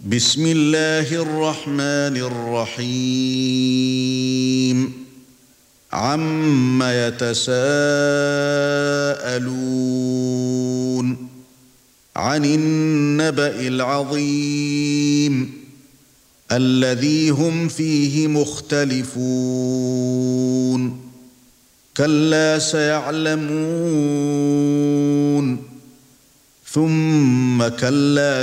بسم الله الرحمن الرحيم عم يتساءلون عن النبأ العظيم الذي هم فيه مختلفون كلا سيعلمون ثم كلا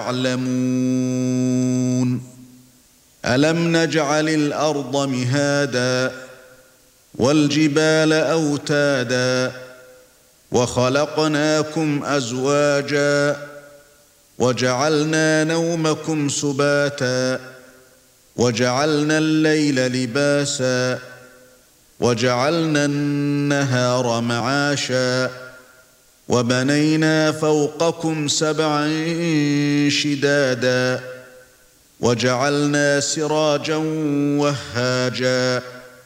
سيعلمون ألم نجعل الأرض مهادا والجبال أوتادا وخلقناكم أزواجا وجعلنا نومكم سباتا وجعلنا الليل لباسا وجعلنا النهار معاشا وبنينا فوقكم سبعا شدادا وجعلنا سراجا وهاجا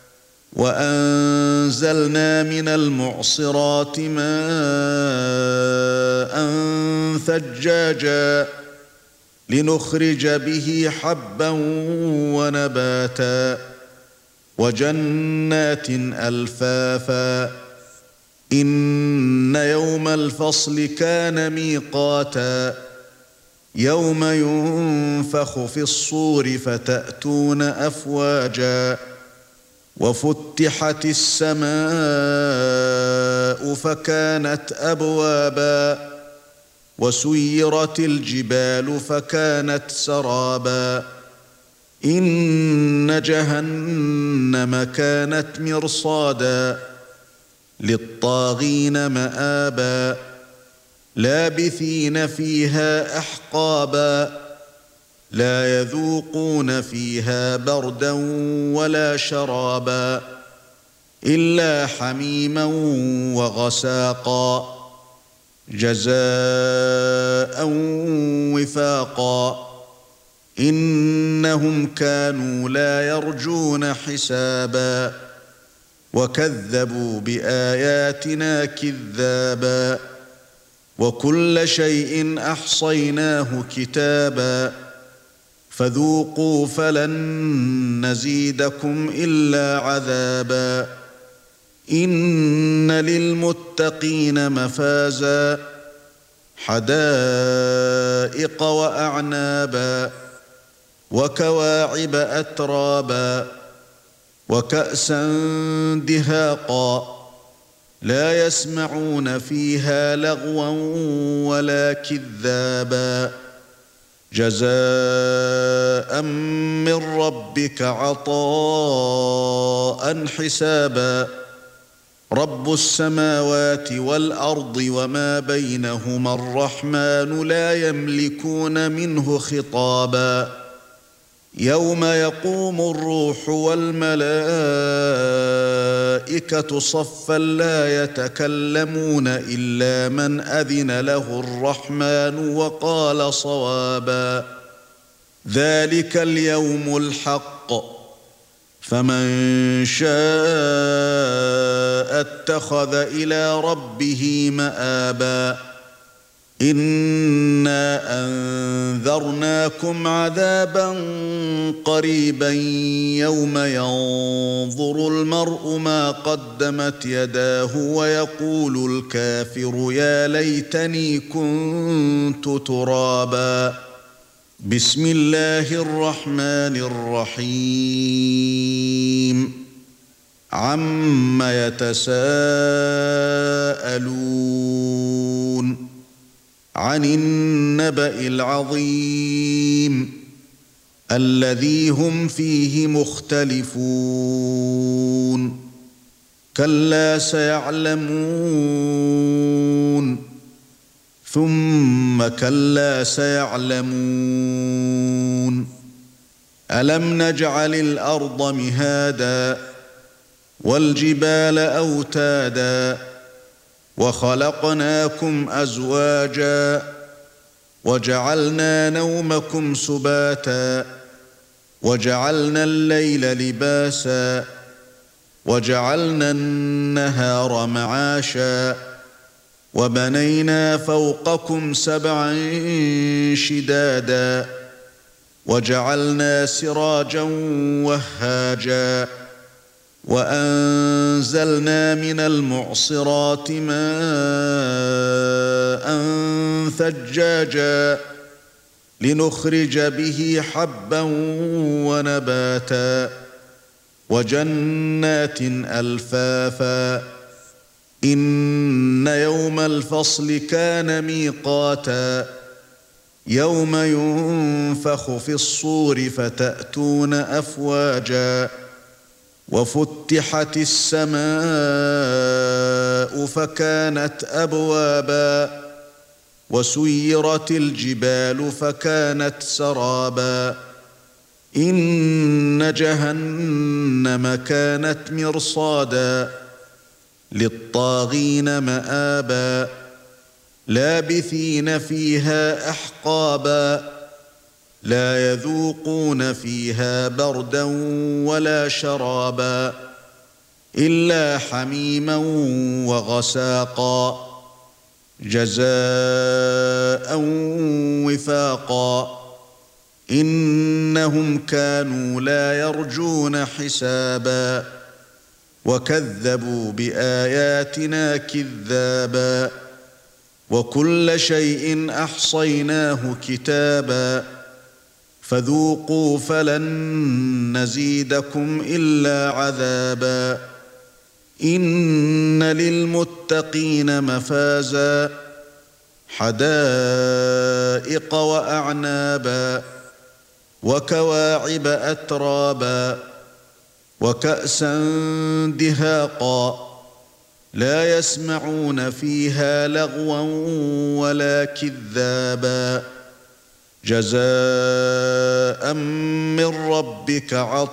وأنزلنا من المعصرات ماء ثجاجا لنخرج به حبا ونباتا وجنات ألفافا إن يوم الفصل كان ميقاتا يوم ينفخ في الصور فتأتون أفواجا وفتحت السماء فكانت أبوابا وسيرت الجبال فكانت سرابا إن جهنم كانت مرصادا للطاغين مآبا لابثين فيها أحقابا لا يذوقون فيها بردا ولا شرابا إلا حميما وغساقا جزاء وفاقا إنهم كانوا لا يرجون حسابا وكذبوا بآياتنا كذابا وكل شيء أحصيناه كتابا فذوقوا فلن نزيدكم إلا عذابا إن للمتقين مفازا حدائق وأعنابا وكواعب أترابا وكأسا دهاقا لا يسمعون فيها لغوا ولا كذابا جزاء من ربك عطاء حسابا رب السماوات والأرض وما بينهما الرحمن لا يملكون منه خطابا يوم يقوم الروح والملائكة صفا لا يتكلمون إلا من أذن له الرحمن وقال صوابا ذلك اليوم الحق فمن شاء اتخذ إلى ربه مآبا إنا أنذرناكم عذابا قريبا يوم ينظر المرء ما قدمت يداه ويقول الكافر يا ليتني كنت ترابا بسم الله الرحمن الرحيم عم يتساءلون عن النبأ العظيم الذي هم فيه مختلفون كلا سيعلمون ثم كلا سيعلمون ألم نجعل الأرض مهادا والجبال أوتادا وخلقناكم أزواجا وجعلنا نومكم سباتا وجعلنا الليل لباسا وجعلنا النهار معاشا وبنينا فوقكم سبعا شدادا وجعلنا سراجا وهاجا وأنزلنا من المعصرات ماء ثجاجا لنخرج به حبا ونباتا وجنات ألفافا إن يوم الفصل كان ميقاتا يوم ينفخ في الصور فتأتون أفواجا وفتحت السماء فكانت أبوابا وسيرت الجبال فكانت سرابا إن جهنم كانت مرصادا للطاغين مآبا لابثين فيها أحقابا لا يذوقون فيها بردا ولا شرابا إلا حميما وغساقا جزاء وفاقا إنهم كانوا لا يرجون حسابا وكذبوا بآياتنا كذابا وكل شيء أحصيناه كتابا فذوقوا فلن نزيدكم إلا عذابا إن للمتقين مفازا حدائق وأعنابا وكواعب أترابا وكأسا دهاقا لا يسمعون فيها لغوا ولا كذابا جزاء من ربك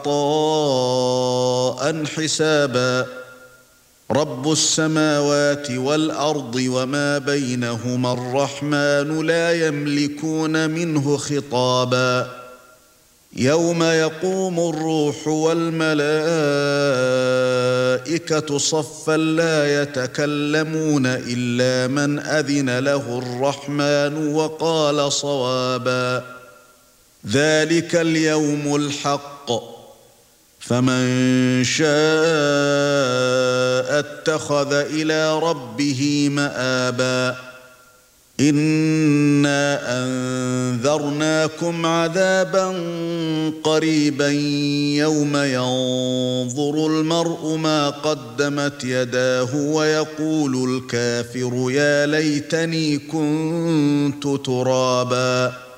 عطاء حسابا رب السماوات والأرض وما بينهما الرحمن لا يملكون منه خطابا يوم يقوم الروح والملائكة صفا لا يتكلمون إلا من أذن له الرحمن وقال صوابا ذلك اليوم الحق فمن شاء اتخذ إلى ربه مآبا إنا أنذرناكم عذابا قريبا يوم ينظر المرء ما قدمت يداه ويقول الكافر يا ليتني كنت ترابا